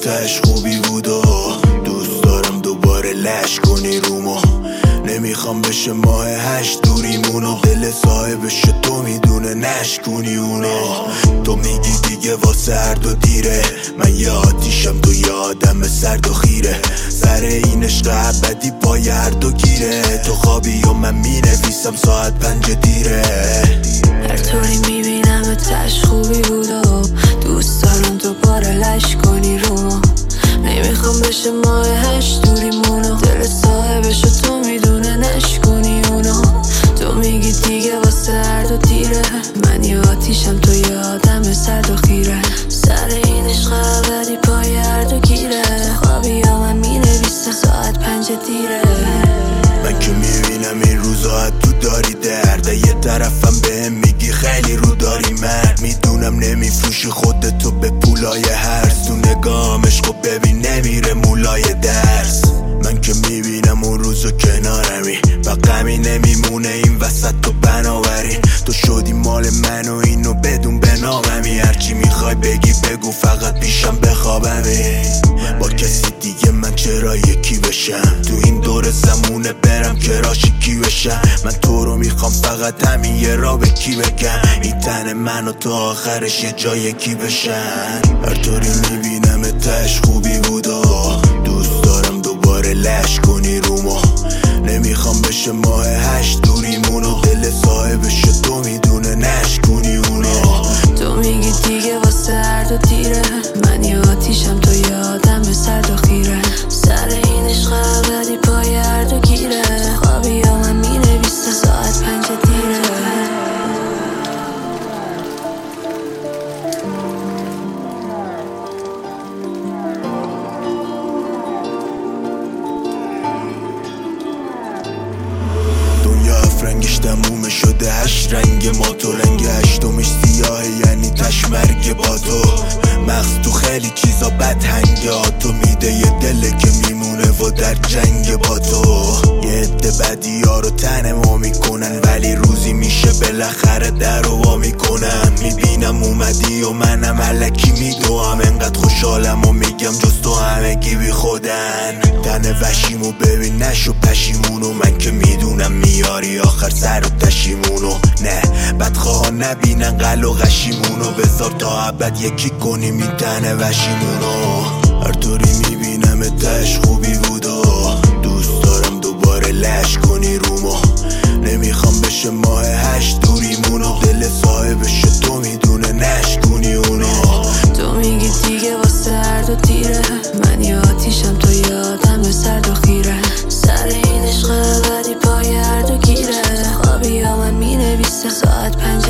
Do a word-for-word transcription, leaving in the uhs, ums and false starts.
تش خوبی بود و دوست دارم دوباره لش کنی رومو. نمیخوام بشه ماه هشت دوریمونو، دل صاحبش تو میدونه نشکنی اونو. تو میگی دیگه واسه هر و دیره، من یه آتیشم تو یه آدم سرد و خیره. سر این عشق ابدی پای هر دو گیره، تو خوابی و من مینویسم ساعت پنج دیره. هر طوری میبینم تش خوبی بود و دوست دارم دوباره لش کنی رومو. نمیخوام بشه ماه هشت دوریمونو، دل صاحبش تو میدونه نشکنی اونو. تو میگی دیگه واسه هر دو دیره، من یه آتیشم تو یه آدم سرد و خیره. سر این عشق ابدی پای هر دو گیره، خوابی یا من مینویسم ساعت پنج دیره. من که میبینم این روزا تو داری درده، یه طرفم بهم میگی خیلی رو داری مرد. میدونم نمیفروشی خودتو به پولای هرس، تو نگاهم عشقو ببین نمیره مولای درس. من که میبینم اون روزو کنارمی و غمی نمیمونه این وسط تو بناوری. تو شدی مال من و اینو بدون به ناممی، هرچی میخوای بگی بگو فقط پیشم بخوابمی. با کسی دیگه من چرا یکی بشم، تو این دور زمونه برم که راشکی بشم. من تو رو میخوام فقط همین یه را به کی بگم، این تن من و تو آخرش یه جای یکی بشن. هر طوری میبینم تش خوبی بود و دوست دارم دوباره لش کنی رومو. نمیخوام بشه ماه هشت دوریمونو، دل صاحبش تو میدونه نشکنی اونو. تو میگی دیگه واسه هر دو دیره، من یه آتیشم تو یه آدم سرد و خیره. سر این عشق ابدی پای هر دو گیره، خوابی یا من مینویسم ساعت پنج دیره. رنگش تمومه شده هشت رنگ ما، تو رنگ هشتمش سیاهه یعنی تش مرگ با تو. مغز تو خیلی چیزا بد هنگه ها، تو میده یه دله که میمونه و در جنگ با تو. یه عده بدی ها رو تن ما میکنن، ولی روزی میشه بالاخره در و وا میکنم. میبینم اومدی و منم علکی میدوام، انقدر خوشحالم و میگم جز تو همگی بی خودن. تن وشیمو ببین نشو پشیمونو، من که میدونم میاری آخر سر و تشیمونو. نه بدخواه نبینن قل و غشیمونو، بذار تا ابد یکی کنیم این تن وشیمونو. هر طوری میبینم تش خوبی بود و دوست دارم دوباره لش کنی رومو. نمیخوام بشه ماه هشت دوریمونو، دل صاحبش تو میدونه نشکنی اونو. تو میگی دیگه واسه هر دو دیره، من یه آتیشم تو یه آدم سرد و خیره. سر این عشق ابدی پای هر دو گیره، خوابی یا من مینویسم ساعت پنج